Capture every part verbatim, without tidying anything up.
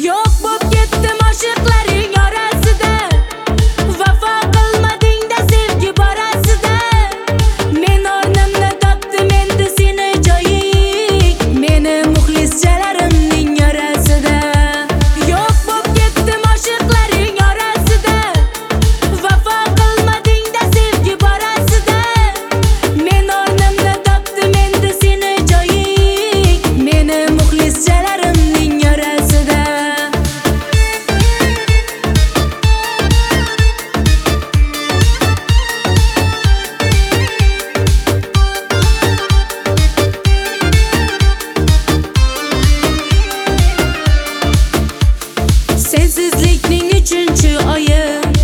Yo'q bo'p ketdim oshiqlaring orasida, vafo qilmading-da sevgi borasida. Men o'rnimni topdim endi seni joying, meni muxlischalarimning orasida. Yo'q bo'p ketdim oshiqlaring orasida, vafo qilmading-da sevgi borasida. Men o'rnimni topdim endi seni joying, meni muxlischalarimning orasida. Sensizlikning uchinchi oyi,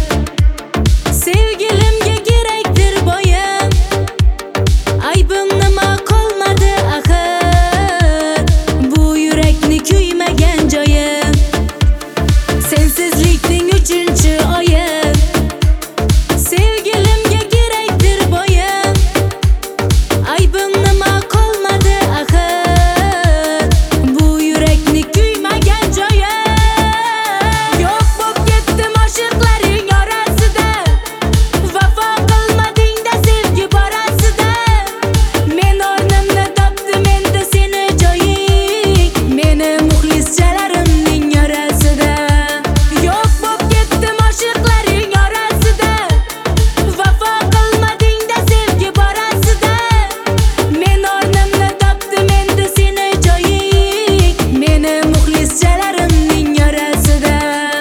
sevgilimga kerakdir boyim. Aybim nima qolmadi axir, bu yurakni kuymagan joyim. Sensizlikning uchinchi oyi, sevgilimga kerakdir boyim. Aybim nima qolmadi axir, bu yurakni kuymagan joyim. Yo'q bo'p ketdim oshiqlaring orasida, vafo qilmading-da sevgi borasida. Men o'rnimni topdim endi seni joying, meni muxlischalarimning orasida. Yo'q bo'p ketdim oshiqlaring orasida, vafo qilmading-da sevgi borasida. Men o'rnimni topdim endi seni joying, meni muxlischalarimning orasida.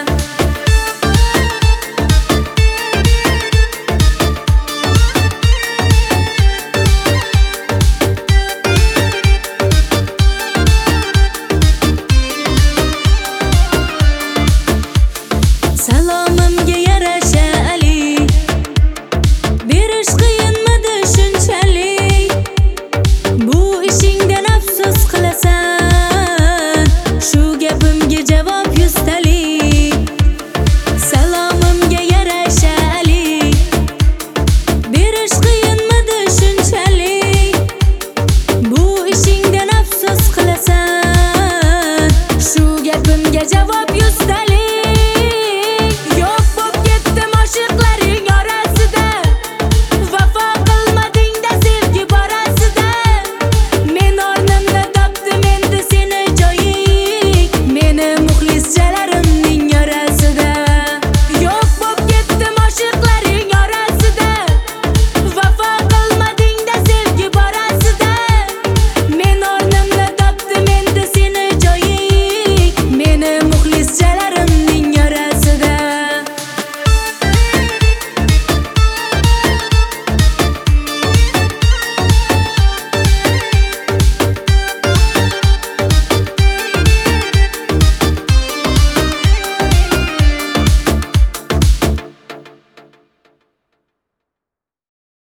Salomimga yarasha Ali, berish qiyinmidi shunchalik? Bu ishingdan afsus qilasan, shu gapimga javob yuztalik. Salomimga yarasha Ali, berish qiyinmidi shunchalik? Bu ishingdan afsus qilasan, shu gapimga javob yuztalik.